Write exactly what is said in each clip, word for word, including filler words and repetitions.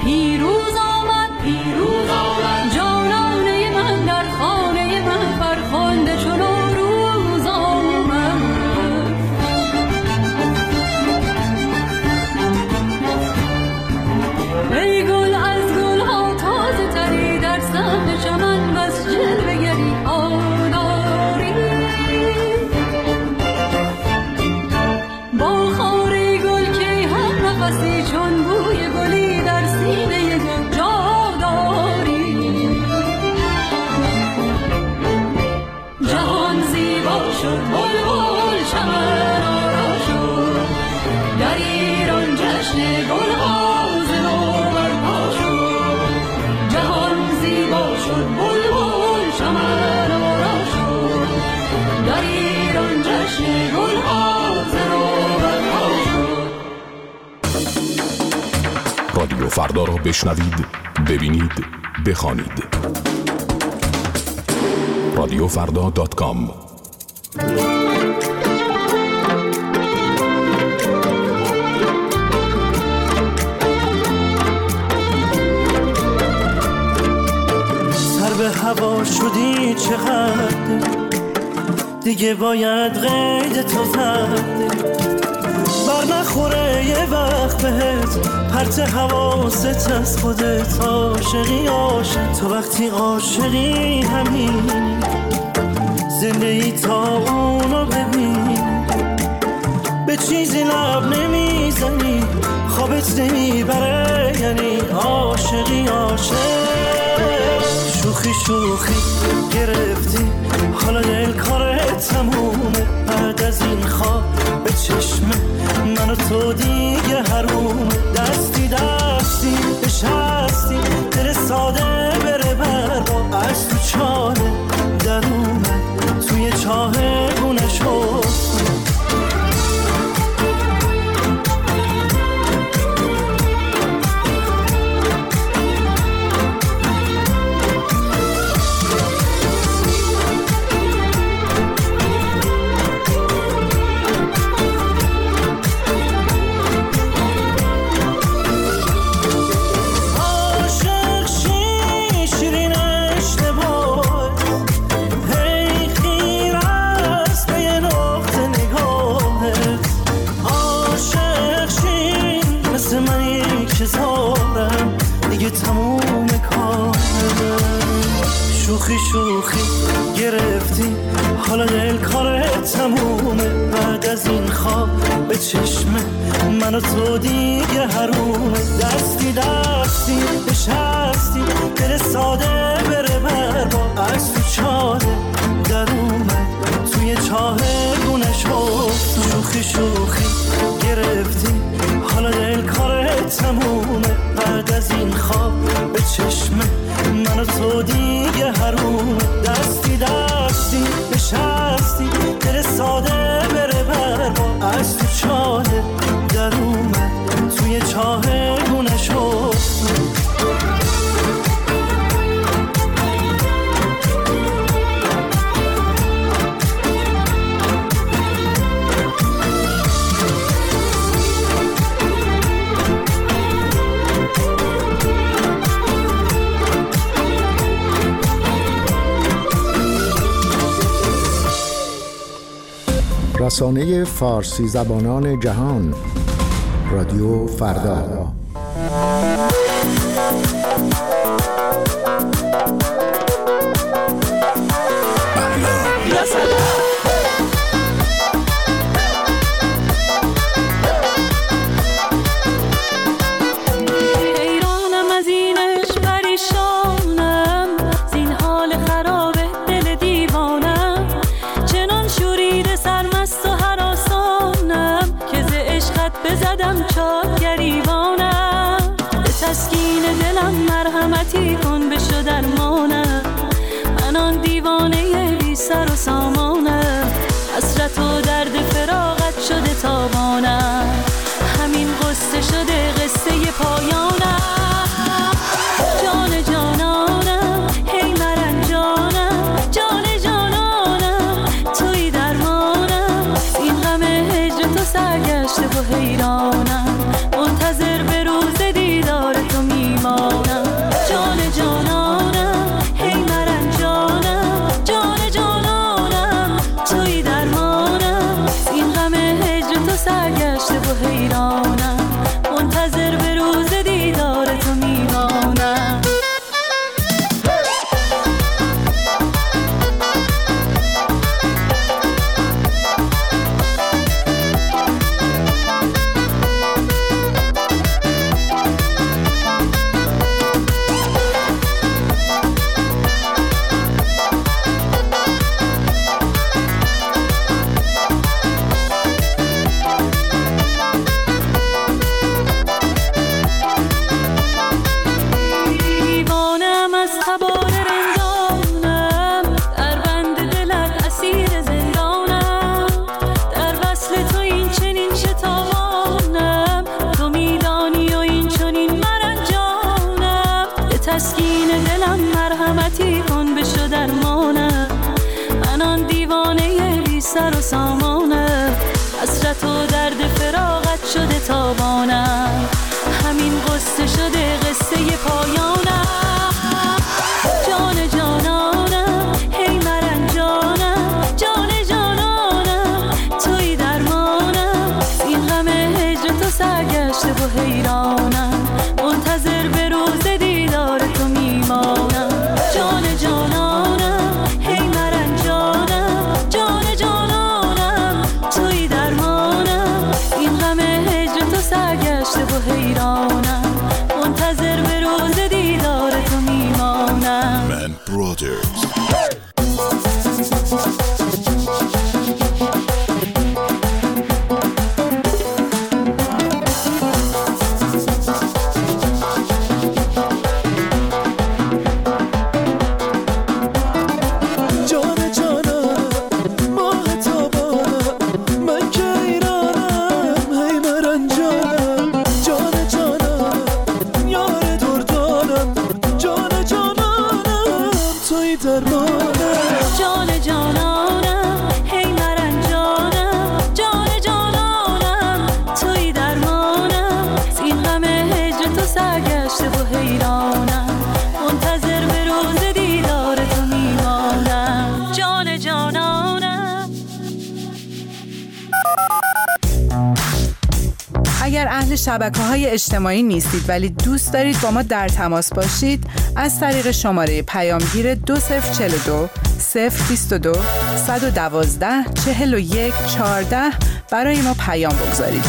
پیروز آمد پیروز آمد جانانه من در خانه من فرخنده چون روز آمد. ای گل از گل ها تازه تری در سمت چمن بس جلوه گری آداری با خاره گل که هم نفسی چون بوی گلی در سینه گل جا داری. جهان زیبا شد بلبل چمن آرا شد در ایران جشن گل ها ز نو برپا شد. جهان زیبا شد بلبل چمن آرا شد در ایران جشن گل ها ز نو برپا شد. رادیو فردا را بشنوید، ببینید، بخوانید. رادیو فردا دات کام. سر به هوا شدی چقدر دیگه باید قید تو زد بر نخوره یه وقت بهت پرت حواست از خودت. عاشقی عاشق تو وقتی عاشقی همین زندگی تا اونو ببین به چیزی لب نمیزنی خوابت نمیبره یعنی عاشقی عاشق. شوخی شوخی گرفتی حالا دل کارت تمومه بعد از این خواب به چشمه من و تو دیگه حرومه. دستی دستی نشستی دل ساده بره برا از تو چاله درونه توی چاه گونه شد. شوخی شوخی گرفتی حالا دل کارت تمومه بعد از این خواب به چشمه من و تو دیگه حرومه. دستی دستی نشستی دل ساده بره برا از تو چاله در اومد توی چاه گونه شد. شوخی شوخی گرفتی حالا دل کارت تمومه بعد از این خواب به چشمه من و تو دیگه حرومه. دستی دستی نشستی دل ساده بره برا از تو چاله در اومد توی چاه گونه شد. رسانه فارسی زبانان جهان رادیو فردا. ایرانم از اینش پریشانم زین حال خراب دل دیوانم چنان شوریده سرمست و هراسانم که ز عشقت بزدم چار گریبانم. تسکین دلم مرحمتی کن بشو درمانه، من آن دیوانه بی سر و سامانه، حسرت و درد فراغت شده تابانم، همین قصه شده قصه پایانم. جان جانانم هی مرنجانم، جان جانانم توی درمانم، این غم هجر تو سرگشته و حیرانم، منتظر به روز دیدار تو میمانم. جان جانانم هی مرنجانم، جان جانانم توی درمانم، این غم هجر تو سرگشته و حیرانم، منتظر به روز دیدار تو میمانم. من برادرز جان جانانم هی مرنجانم، جان جانانم توی درمانم، این غم هجر تو سرگشته و حیرانم، منتظر به روز دیدار تو میمانم. جان جانانم. اگر اهل شبکه‌های اجتماعی نیستید ولی دوست دارید با ما در تماس باشید، از طریق شماره پیامگیر دو صفر چهل و دو صفر بیست و دو صد و دوازده چهل و یک چهارده برای ما پیام بگذارید.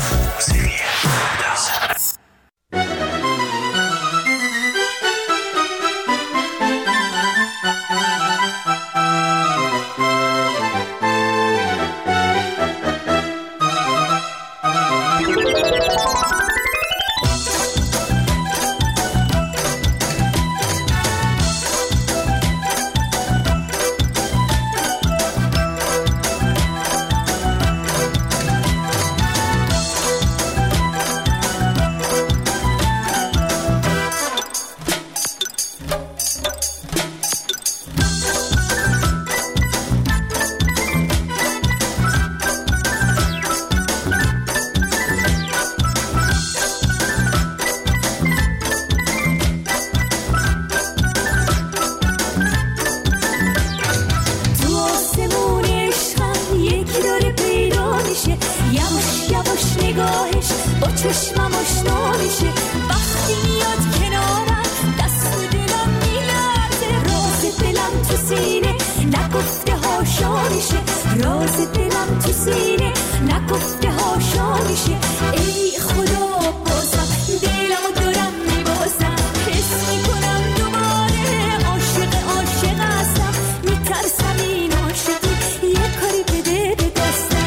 نگاهش با چشمم آشنا میشه، وقتی میاد کنارم دست دلم میلرزه، راز دلم تو سینه نگفته هاشا میشه، راز دلم تو سینه نگفته هاشا میشه. ای خدا بازم دلمو دارم میبازم، حس میکنم دوباره عاشق عاشق هستم، میترسم این عاشقی یه کاری بده به دستم.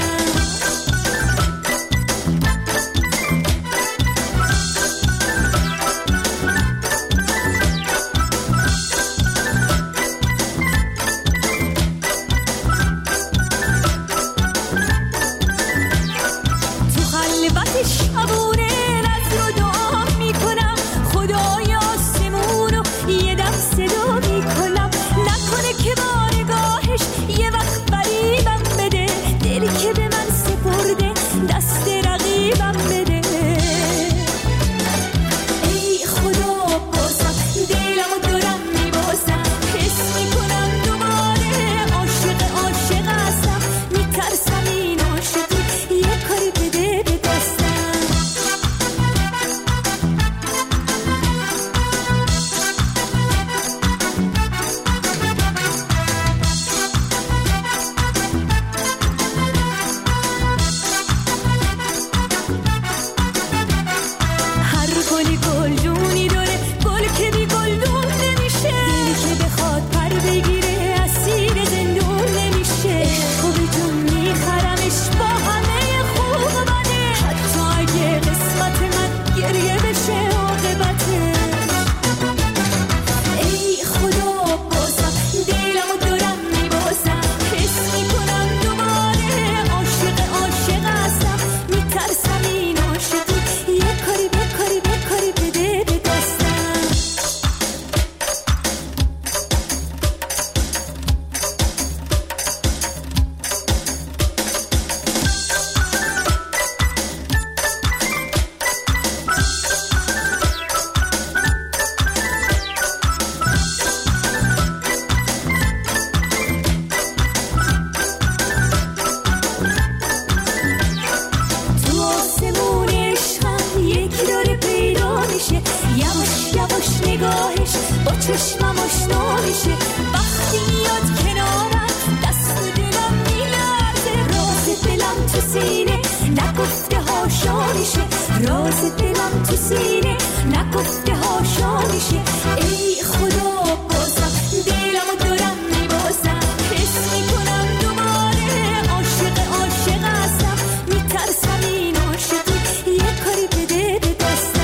یواش نگاهش با چشمم آشنا میشه. وقتی میاد کنارم دست و دلم میلرزه. راز دلم تو سینه نگفته هاشا میشه. راز دلم تو سینه نگفته هاشا میشه. ای خدا بازم دلمو دارم میبازم. حس میکنم دوباره عاشق عاشق هستم. میترسم این عاشقی یه کاری بده به دستم.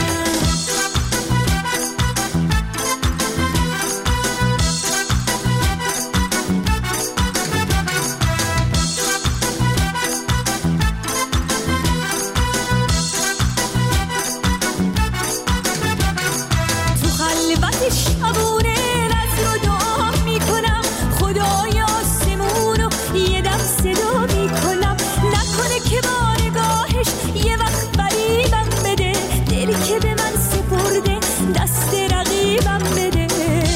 تو خلوت شبونه نظر و دعا میکنم. خدای آسمونو یه دم صدا میکنم. نکنه که با نگاهش یه وقت فریبم بده. دلی که به من سپرده دست رقیبم بده.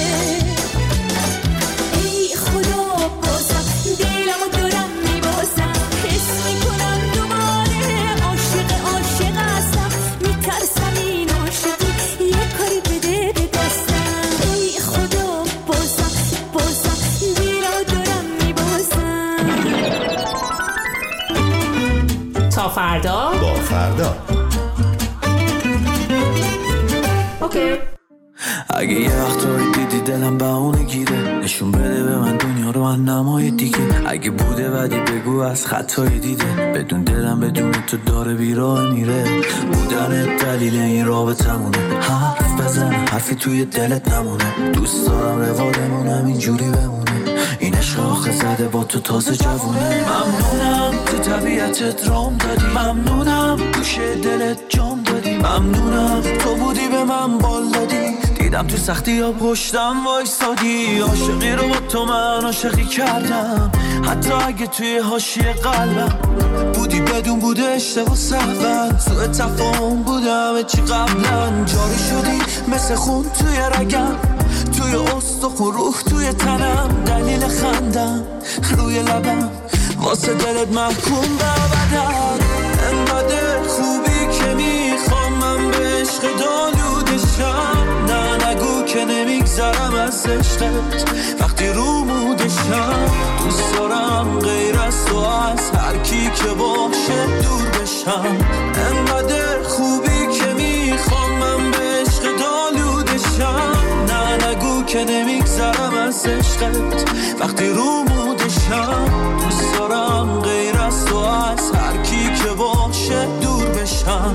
ای خدا بازم دلمو دارم میبازم. حس میکنم دوباره عاشق عاشق هستم. میترسم این عاشقی یه کاری بده به دستم. ای خدا بازم بازم دلمو دارم میبازم. تا فردا با فردا. اوکی. اگه یه وقتایی دیدی دلم بهونه گیره، نشون بده به من دنیا رو از نمای دیگه. اگه بوده بدی بگو از خطای دیده. بدون دلم بدون تو داره بیراه میره. بودن دلیل این رابطمونه. حرف بزن حرفی توی دلت نمونه. دوست دارم روادمونم اینجوری بمونه. این عشق آخه زده با تو تازه جوونه. ممنونم تو طبیعتت رام دادی. ممنونم گوشه دلت جام دادی. ممنونم تو بودی به من بال دادی. دیدم تو سختی یا پشتم وایسادی. عاشقی رو با تو من عاشقی کردم. حتی اگه توی حاشیه قلبم بودی بدون بوده اشتباه سهون. سوء تفاهم بودم چی قبلا. جاری شدی مثل خون توی رگم. توی استخون روح توی تنم. دلیل خندم روی لبم. واسه دلت محکوم به ابدم. انقدر خوبی که میخوام من به عشق دالودشم. نه نگو که نمیگذرم از عشقت وقتی رو مودشم. دوست دارم غیر از تو از هر کی که باشه دور بشم. انقدر خوبی که میخوام من به عشق دالودشم. نه نگو که نمیگذرم از عشقت وقتی رو مودشم. دوست دارم غیر از تو از هر کی که باشه دور بشم.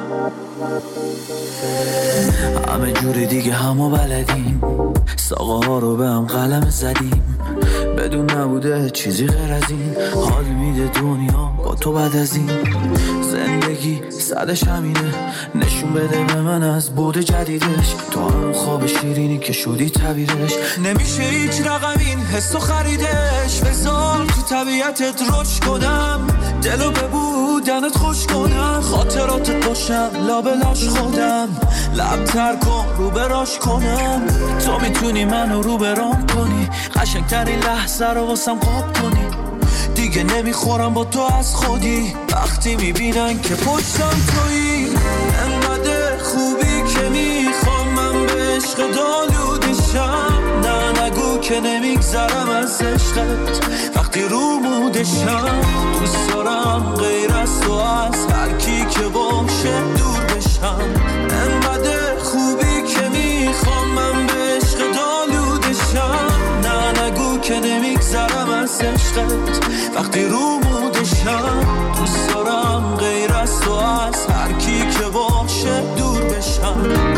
همه جوری دیگه همو بلدیم. ساقه ها رو به هم قلم زدیم. بدون نبوده چیزی غیر از این. حال میده دنیا با تو بعد از این. زندگی صدش همینه. نشون بده به من از بود جدیدش. تو هم خواب شیرینی که شدی تعبیرش. نمیشه هیچ رقم این حسو خریدش. بذار تو طبیعتت رشد کنم. دلو به بودنت خوش کنم. خاطراتت باشم لابلاش خودم. لب تر کن رو براش کنم. تو میتونی منو رو برام کنی. قشنگترین لحظه رو واسم قاب کنی. دیگه نمیخورم با تو از خودی. وقتی میبینن که پشتم تویی. انقدر خوبی که میخوام من به عشق دالودشم. نه نگو که نمیگذرم از عشقت وقتی رو مودشم. دوست دارم غیر از تو از هر کی که باشه دور بشم. انقدر خوبی که میخوام من به عشق دالودشم. نه نگو که نمیگذرم از عشقت وقتی رو مودشم. دوست دارم غیر از تو از هر کی که باشه دور بشم.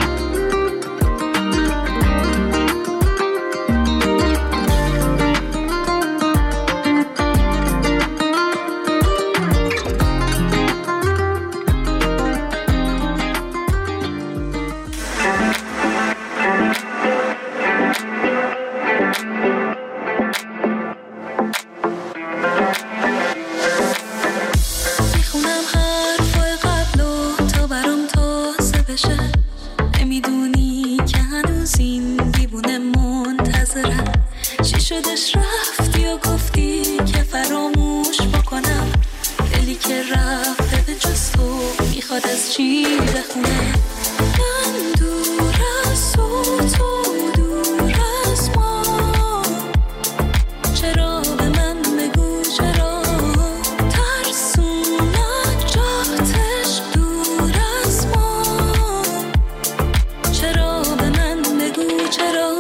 شدش رفتی و گفتی که فراموش بکنم. دلی که رفته به جز تو میخواد از چی بخونه. من دورم چرا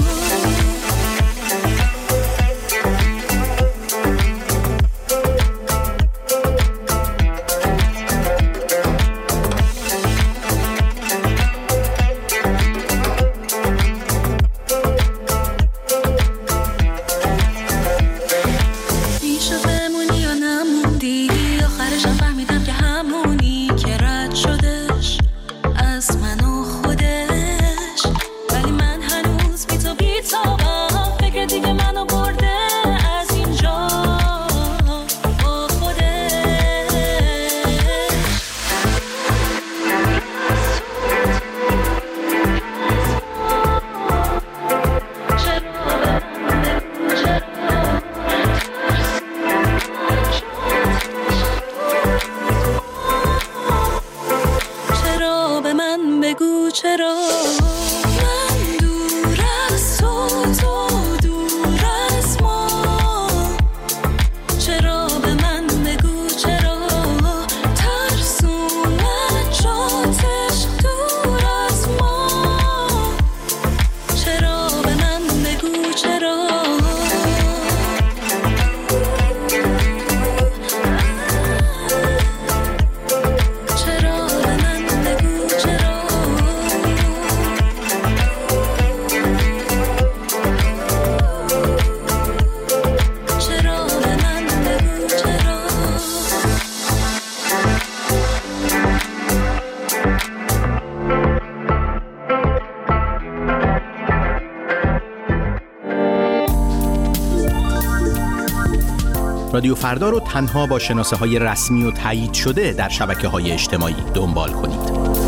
رادیو فردا رو تنها با شناسه های رسمی و تایید شده در شبکه های اجتماعی دنبال کنید.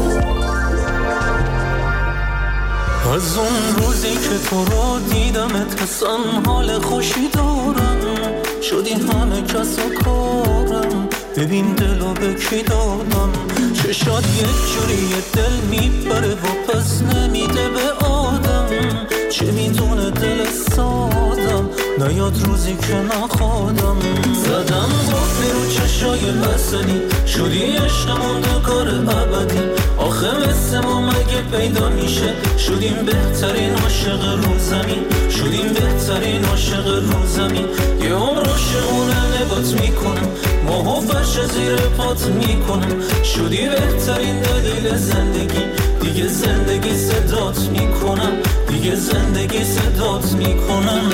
از اون روزی که تو رو دیدمت حسن حال خوشی دارم، شدی همه کس و کارم، ببین دلو به کی دادم، چشات یک جوری دل میبره و پس نمیده به آدم، چه میدونه دل سادم، نیاد روزی که نخوادم، زدم قفلی رو چشای بسنی، شدی عشق مونده کار ابدی، آخه مثل ما مگه پیدا میشه، شدیم بهترین عاشق رو زمین، شدیم بهترین عاشق رو زمین، یه عمر عاشقونه نگات میکنم، ماهو فرش زیر پات میکنم، شدی بهترین دلیل زندگی، دیگه زندگی صدات میکنم، دیگه زندگی صدات میکنم.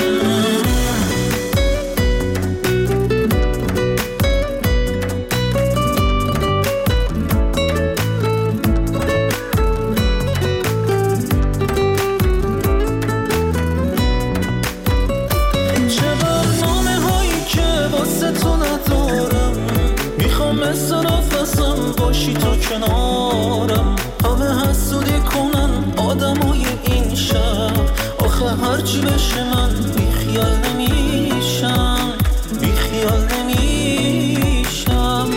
باشی تو کنارم، همه حسودی کنن آدمای این شهر، آخه هرچی بشه من بیخیال نمیشم، بیخیال نمیشم،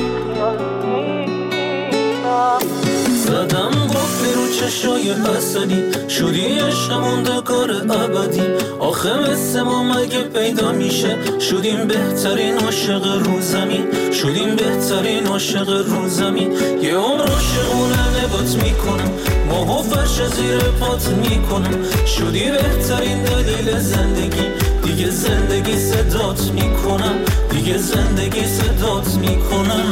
زدم قفلی رو چشای حسدی، شدی عشق مونده کار ابدی، آخه مثل ما مگه پیدا میشه، شدیم بهترین عاشق رو زمین، شدیم بهترین عاشق رو زمین، یه عمر عاشقونه نگات میکنم، ماهو فرش زیر پات میکنم، شدی بهترین دلیل زندگی، دیگه زندگی صدات میکنم، دیگه زندگی صدات میکنم.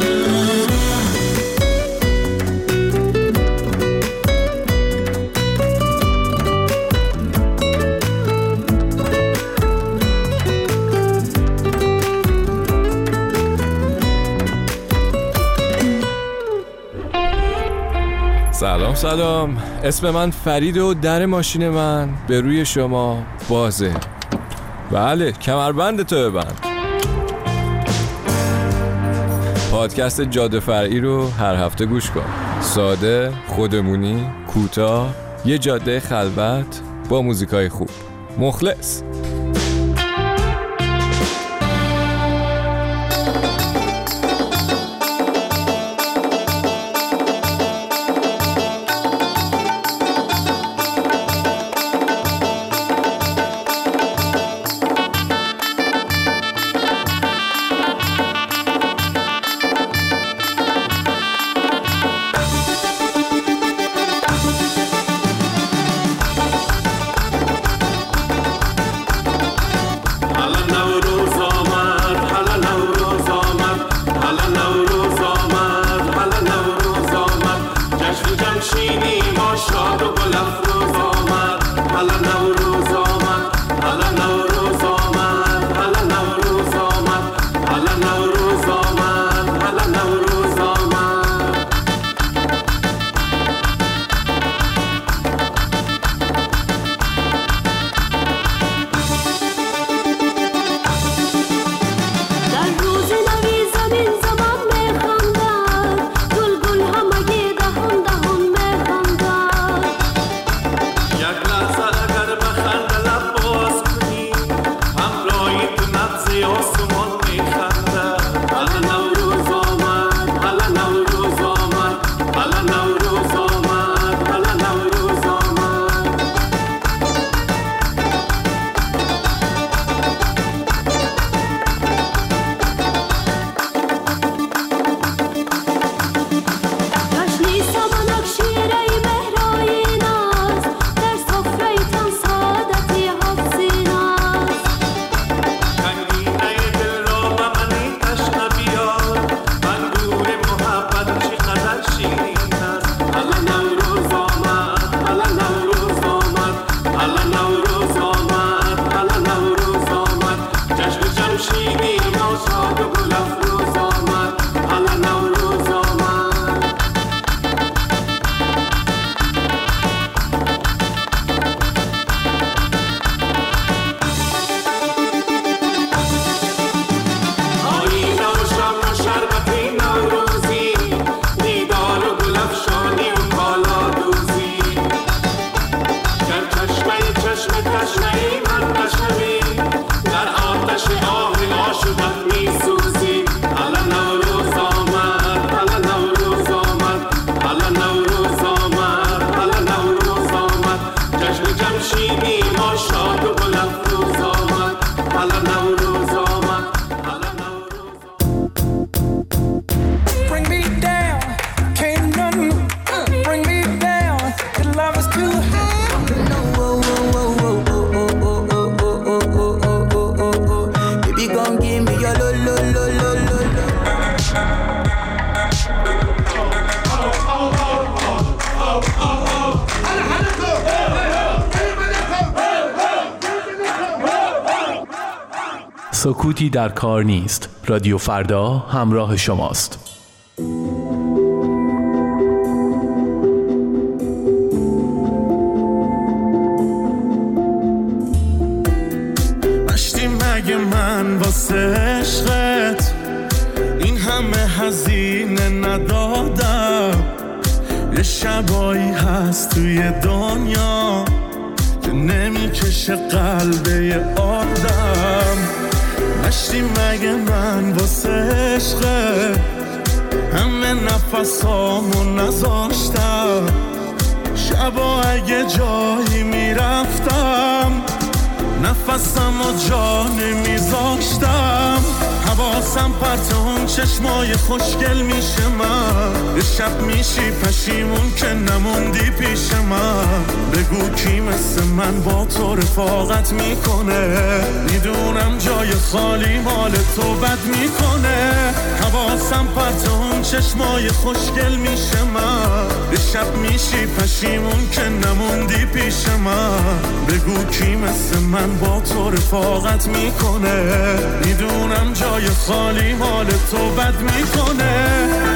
سلام سلام، اسم من فرید و در ماشین من به روی شما بازه. بله، کمربند تو ببند. پادکست جاده فرعی رو هر هفته گوش کن. ساده، خودمونی، کوتاه، یه جاده خلوت با موزیکای خوب. مخلص. چشم تشنه‌ای من تشنه‌ای در آتش آه عاشقت می‌سوزی. حالا نوروز آمد، حالا نوروز آمد، حالا نوروز آمد، حالا نوروز آمد. جشن جمشیدی ما شاد و گل‌افروز آمد. حالا نوروز آمد، حالا نوروز آمد. Bring me down, can't nothing bring me down. The love is too high. No, oh, oh, oh, oh, oh, oh, oh, oh, oh, oh, oh, oh, oh, oh. Baby, gon' give me your lo, lo, lo, lo, lo, lo. سکوتی در کار نیست. رادیو فردا همراه شماست. مشتی مگه من واسه عشقت این همه هزینه ندادم. یه شبایی هست توی دنیا که نمیکشه قلبه یه آدم. مشتی مگه من واسه عشقت همه نفسامو نذاشتم. شبا اگه جایی میرفتم نفسم و جا نمیذاشتم. حواسم پرت اون چشمای خوشگل میشه من. یه شب میشی پشیمون که نموندی پیش من. بگو کی مثل من با تو رفاقت میکنه. میدونم جای خالی مال تو بد میکنه. حواسم پرت اون چشمای خوشگل میشه من. یه شب میشی پشیمون که نموندی پیش من. بگو کی مثل من با تو رفاقت میکنه. میدونم جای خالی مال تو بد میکنه.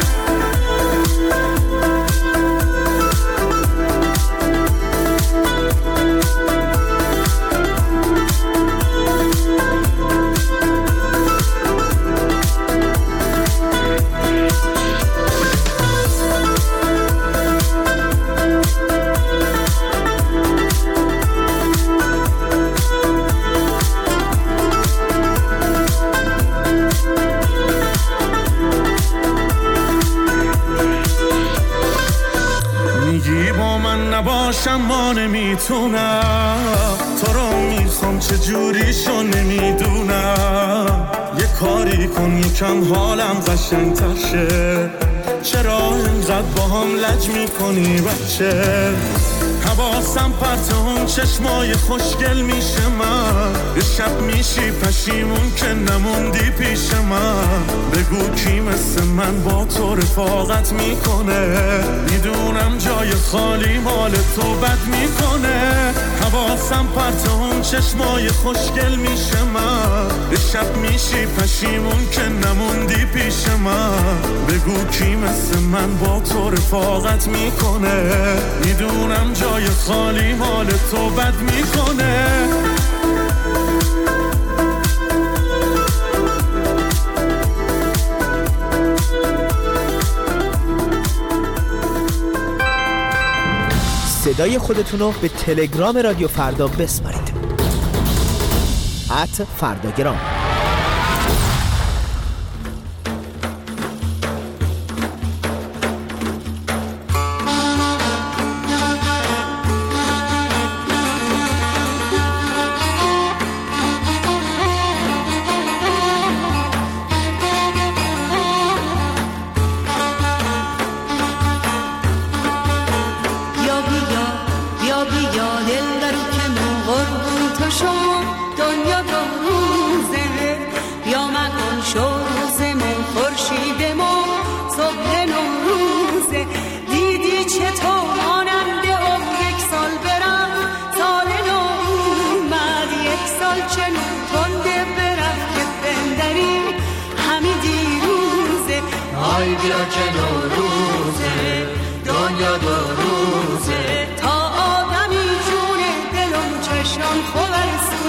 نباشم ما نمیتونم. تو رو میخوام چه جوریشو نمیدونم. یه کاری کن یکم حالم قشنگ‌تر شه. چرا اینقدر با هم لج میکنی بچه؟ حواسم پرت اون چشمای خوشگل میشه من. یه شب میشی پشیمون که نموندی پیش من. بگو کی مثل من با تو رفاقت میکنه. میدونم جای خالی مال تو بد میکنه. حواسم پرت اون چشمای خوشگل میشه من. یه شب میشی پشیمون که نموندی پیش من. بگو کی مثل من با تو رفاقت میکنه. میدونم جای خالی مال تو بد میکنه. صدای خودتونو به تلگرام رادیو فردا بسپارید. ات فرداگرام. بیا که نوروزه دنیا دو روزه تا آدمی جونه دلم چشم خورست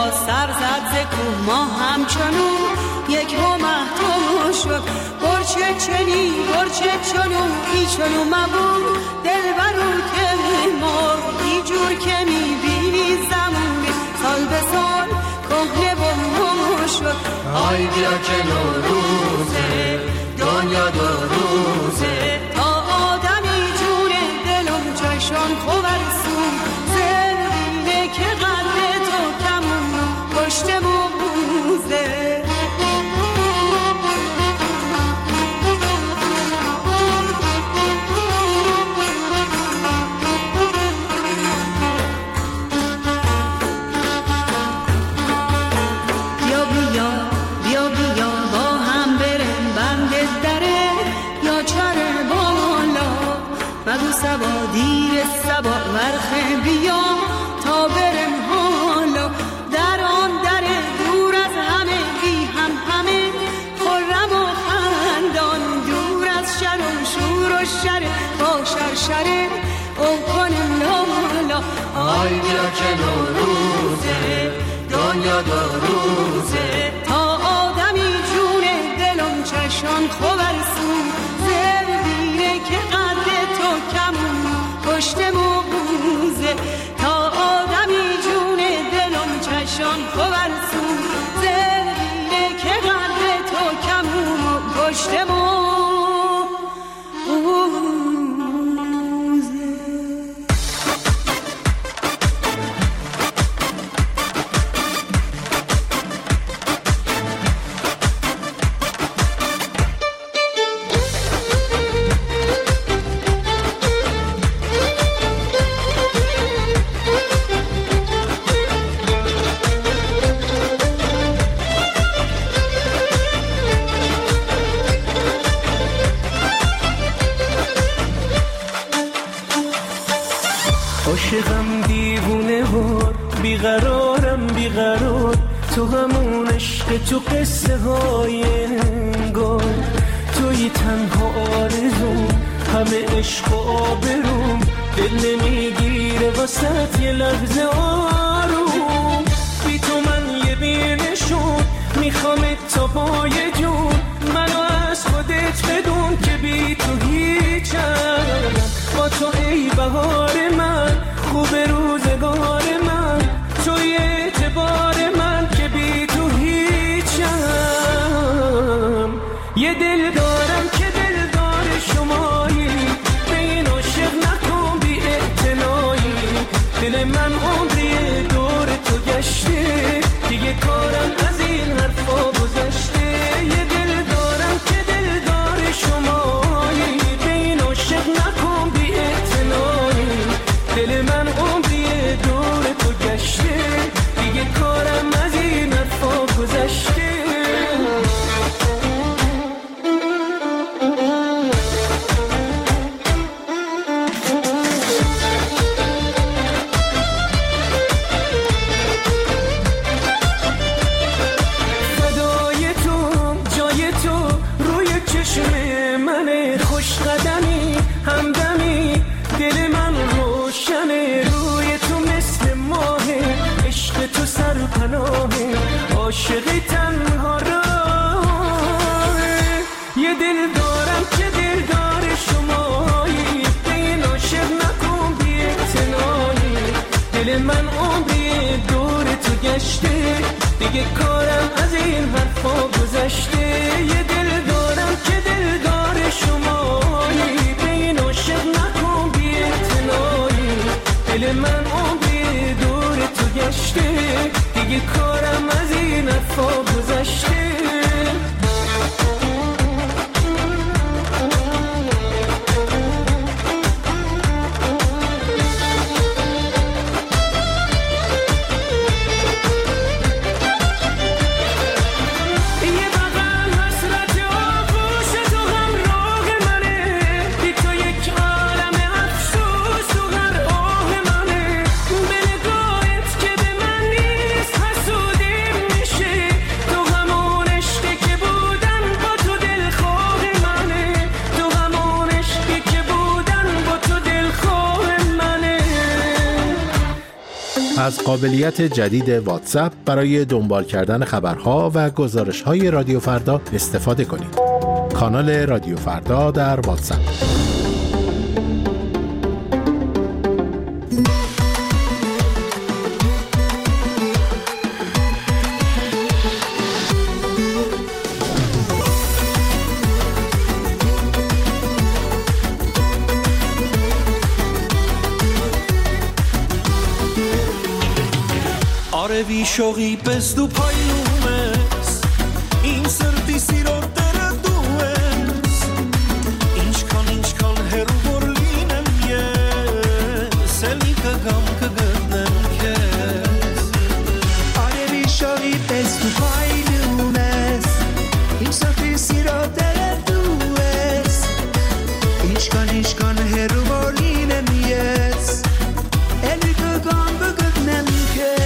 سر زد ز کوه ما همچنون یک ما محتوم شد برچه چنی برچه چنو ای چنو مبون دل برو که مر ای جور که میبینی زمونه سال به سال کهنه و مو شد آی بیا که نوروزه دنیا دو روزه تا آدمی جونه دلم چشان خوبرسون زمینه که قلب تو کمون پشت موزه سبا دیر سبا ورخه بیا تا برم حالا در آن در دور از همه بی هم همه خرم و خندان دور از شر و شور و شر با شرشره او کنم لالا آی بیا که نوروزه دنیا دو روزه تا آدمی جونه دلم چشان خوبرسون زمینه که قد تو کمون پشت موزه تا آدمی جونه دلم چشان خوبرسون زمینه که قد تو کمون پشت موزه عاشقم دیوونه وار بیقرارم بیقرار تو همون عشق تو قصه های انگار توی تنها آرزوم همه عشق و آبروم دل نمیگیره واسه یه لحظه آروم بی تو من یه بینشون میخوامت تا پای جون منو از خودت بدون که بی تو هیچم با تو ای بهار من خوب روزگار من توی اعتبار من که بی تو هیچم یه دل دارم که دلدار شمایی به این عاشق نکن بی اعتنایی دل من عمری دور تو گشته دیگه کارم از این حرفا گذشته یه دل دارم که دلدار شمایی به این عاشق نکن بی اعتنایی دل من عمری دور تو گشته دیگه کارم از این حرفا گذشته فدای تو جای تو روی چشم منه خوش قدمی همدمی دل من روشنه روی تو مثل ماهه عشق تو سرپناهه عاشقی تنها راهه یه دل دارم که دلدار شمایی به این عاشق نکن بی اعتنایی دل من عمری دور تو گشته دیگه کارم از این حرفا گذشته یه دل دارم که دلدار شمایی به این عاشق نکن بی اعتنایی دل من عمری دور تو گشته دیگه کارم از این حرفا گذشته تو همون از قابلیت جدید واتساپ برای دنبال کردن خبرها و گزارش‌های رادیو فردا استفاده کنید. کانال رادیو فردا در واتساپ. Vy šogi bez du pajlumes in srti sirotere dues inchkan inchkan heru borlinem ye selika gam kagnem kes Are vy šogi bez du pajlumes in srti sirotere dues inchkan inchkan heru borlinem ye selika gam kagnem kes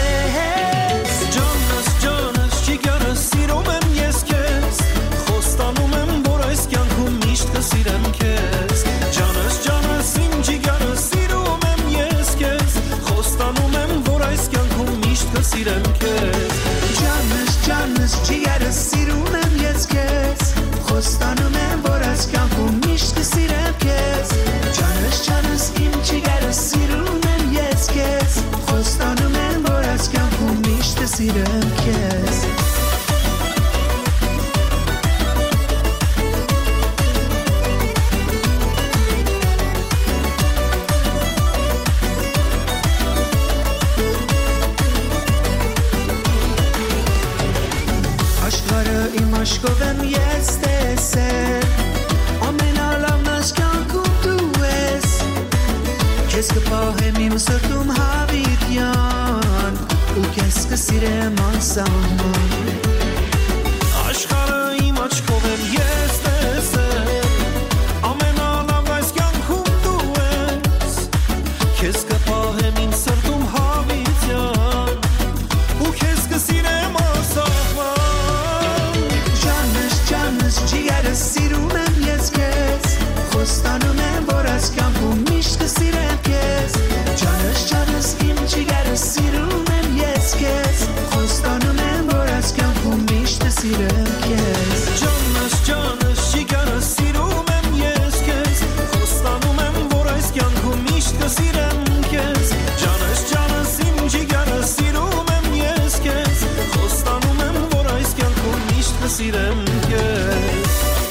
Sirem kes Canes canes im cigares sirumem yes kes Khostanumem vorais kyankum misht sirem kes Canes canes cigares sirumem yes kes Khostanumem vorais kyankum misht sirem kes Canes canes im cigares sirumem yes kes Khostanumem vorais kyankum misht sirem kes Aşkovem yestese Amen alam naskan kuntues Keske pahemim sırtum havityan U keske sirem ansamman Aşkarayım aşkovem yestese Amen alam naskan kuntues Keske pahemim sırtum havityan U keske sirem ansamman Cigares sirumem yes kes Khostanumem voras kyankum misht sirem kes Canes canes im cigares sirumem yes kes Khostanumem voras kyankum misht sirem kes Canes canes cigares sirumem yes kes Khostanumem voras kyankum misht sirem kes Canes canes im cigares sirumem yes kes Khostanumem voras kyankum misht sirem kes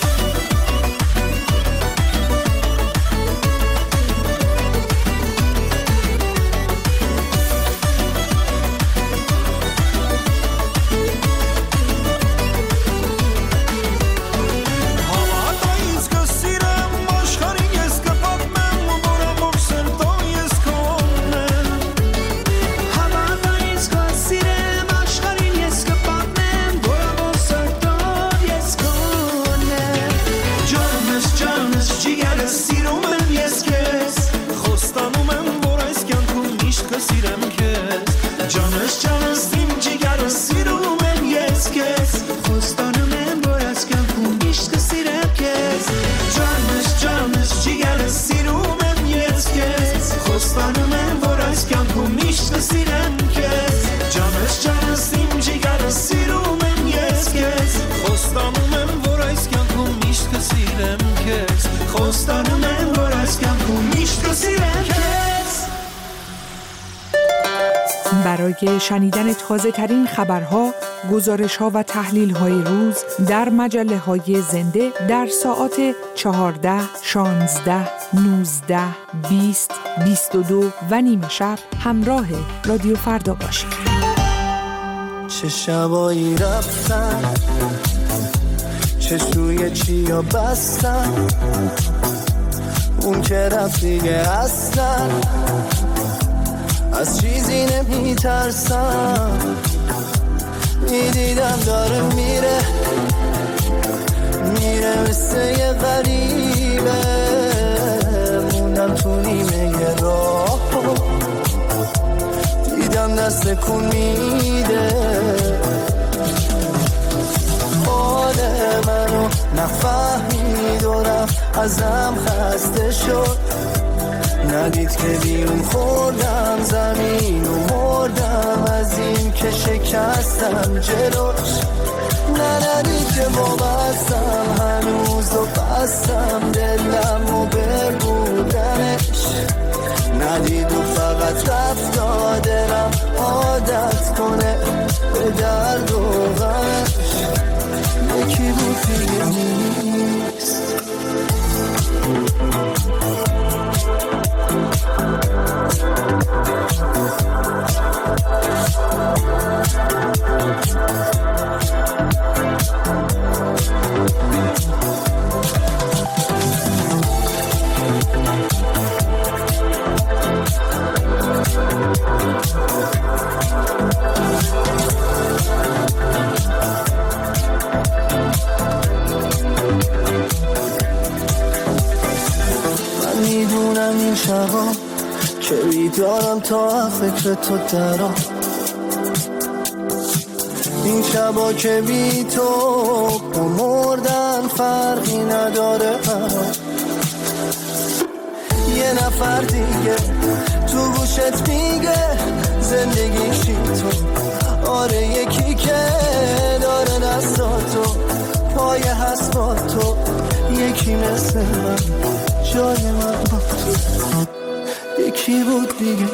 برای شنیدن تازه ترین خبرها، گزارش ها و تحلیل های روز در مجله های زنده در ساعات چهارده، شانزده، نوزده، بیست، بیست و دو و نیمه شب همراه رادیو فردا باشید. چه شبایی رفتن، چه سوی چیا بستن، اون که رفت دیگه اصلا از چیزی نمی ترسم، میدیدم داره میره میره مثل یه غریبه، موندم تو نیمه راه دیدم دست کن میده، حال منو نفهمید و رفت ازم خسته شد، ندید که بیرون خوردم زمین و مردم از این که شکستم جلوش. نه ندید که وابستم هنوز و بستم دلم و بربودنش. ندید و فقط رفت دلم عادت کنه به درد و غمش. یکی بود دیگه نیست. میدونم این شبا که بیدارم تا فکر تو درام. این شبا که بی تو با مردن فرقی نداره. یه نفر دیگه تو گوشت میگه زندگیشی تو. آره یکی که داره دستاتو پای هست با تو. یکی مثل من جای من با تو. یکی بود دیگه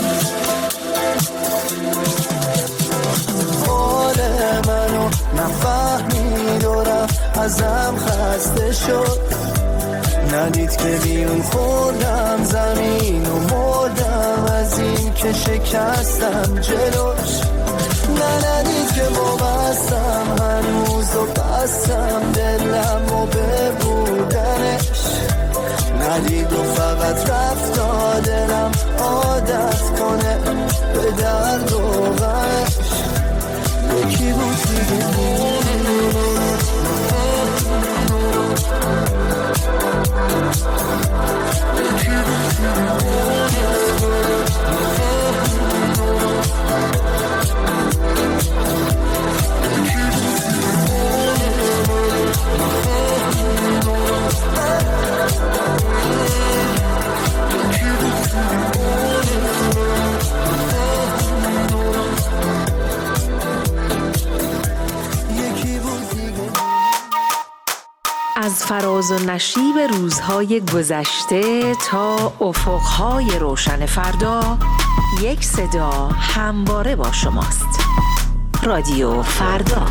حال منو نفهمید و رفت ازم خسته شد. ندید که بیرون خوردم زمین و مردم از این که شکستم جلوش. نه ندید که وابستم هنوز و بستم دلم و ببودنش. ندید و فقط رفت دلم عادت کنه به درد و غمش. یکی بود دیگه از فراز و نشیب روزهای گذشته تا افقهای روشن فردا، یک صدا همواره با شماست. رادیو فردا.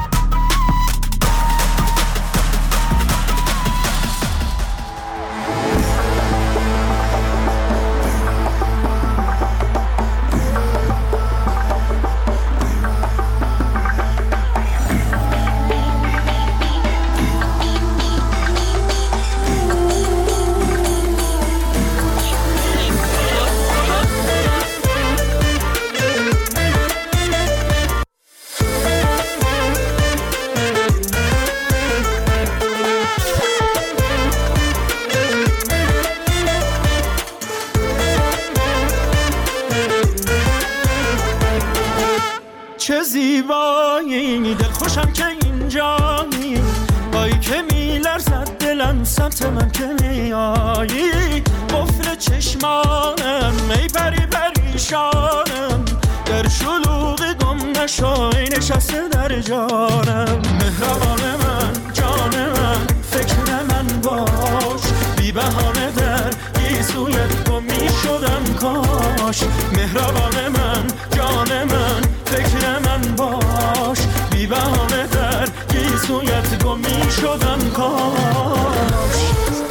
چه زیبایی دل خوشم که اینجایی. بایی که میلرزد دلم سمت من که میایی. قفل چشمانم ای پری پریشانم. در شلوغ گم نشای نشسته در جانم. مهربان من جان من فکر من باش. بی بهانه در گیسویت گم میشدم کاش. مهربان من جان من فکر من باش. بی بهانه در گیسویت گم میشدم کاش.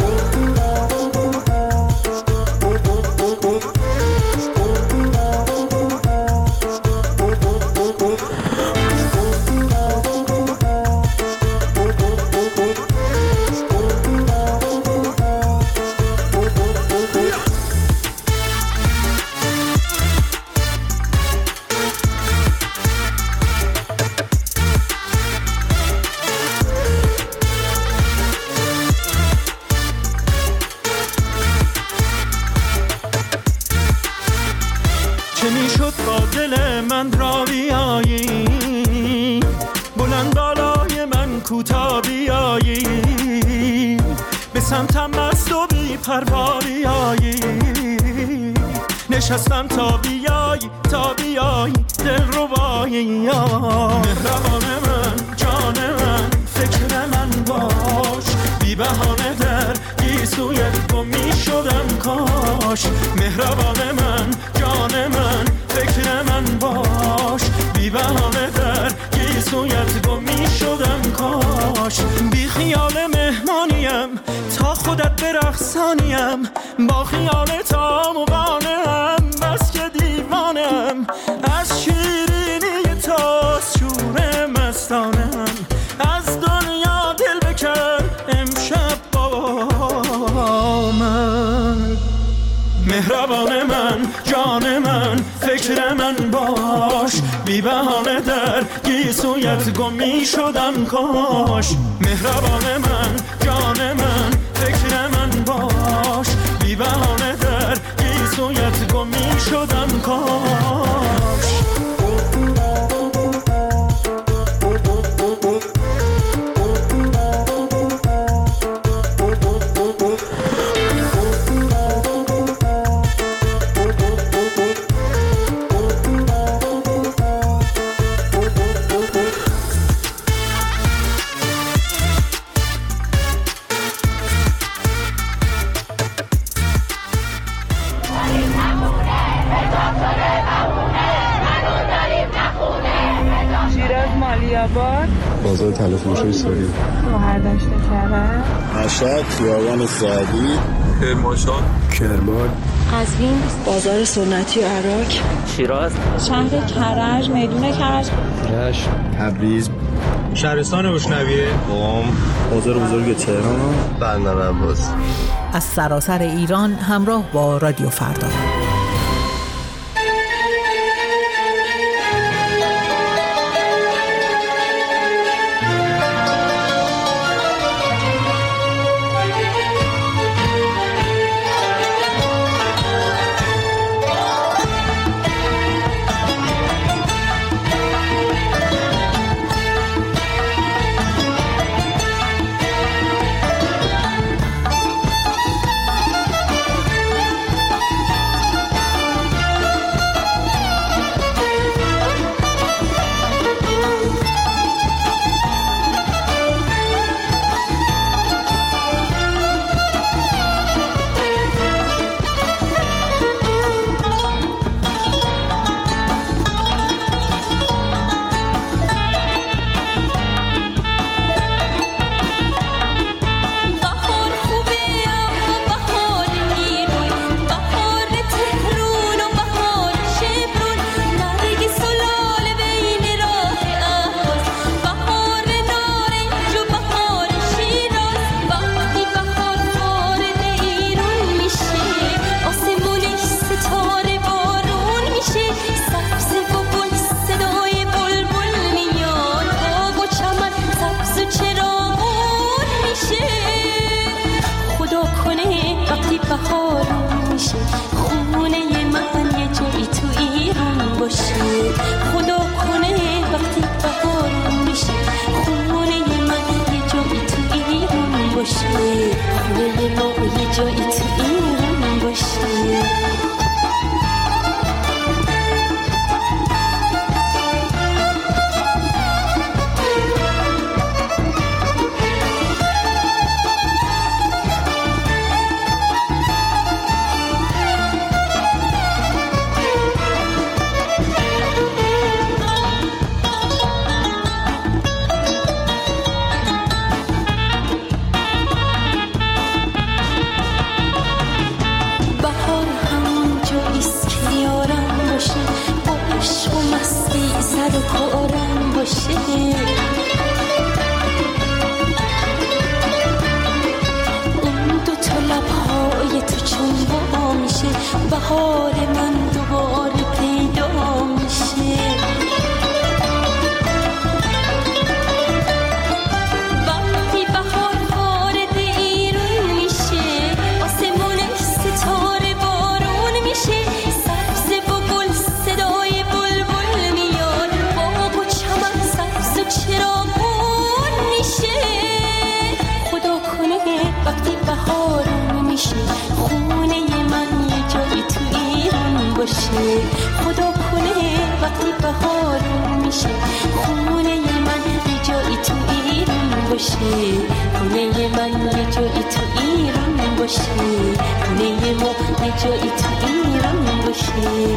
چه میشد با دل من را بیایی. بلند بالای من کوتا بیایی. به سمتم مست و بی پروا بیایی. نشستم تا بیای تا بیای دل ربایی. مهربان من جان من فکر من باش، بی بهانه در گیسویت گم می شدم کاش. مهربان من جان من فکر من باش، بی بهانه در گیسویت گم می شدم کاش. بی خیال مهمانیم تا خودت برقصانیم، با خیال تا مقانم بس که دیوانم. از شیرینی تا شور مستانم، از دنیا دل بکن امشب با من. مهربان من جان من فکر من باش، بی بهانه در گیسویت گم می شدم کاش. مهربان من جان من فکر من باش، بی بهانه در گیسویت گم می شدم کاش. بازار تلفروشی سوری، مهردشت کرد، مشهد، خیابان سعدی، کرمانشاه، کرمان، قزوین، بازار سنتی و عراق، شیراز، شهر کرج، میدون کرج، رشت، تبریز، شهرستان بوشنویه، قم، بازار بزرگ تهران، بندر عباس. از سراسر ایران همراه با رادیو فردا. وقتی بهار میشه خونه من یه جایی تو وقتی بهارون میشه خونه من یه جایی تو ایران باشه خونه من یه جایی تو ایران باشه خونه ما یه جایی تو ایران باشه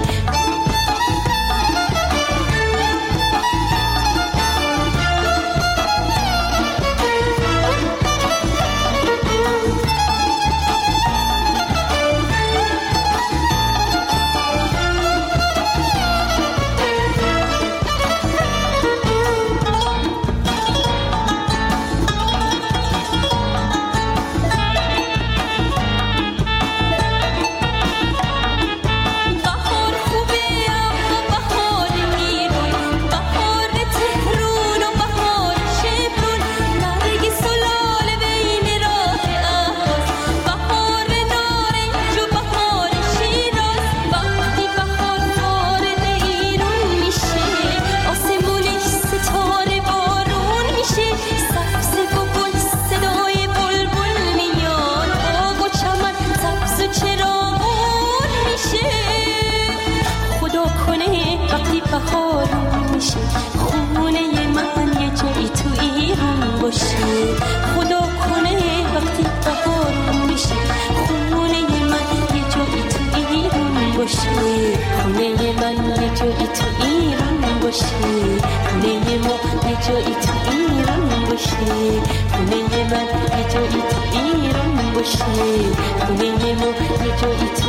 بهارون میشه خونه من یه جایی تو ایران باشه خدا کنه وقتی بهارون میشه خونه من یه جایی تو ایران باشه خونه من یه جایی تو ایران باشه خونه ما یه جایی تو ایران باشه خونه من یه جایی تو ایران باشه خونه ما یه جایی تو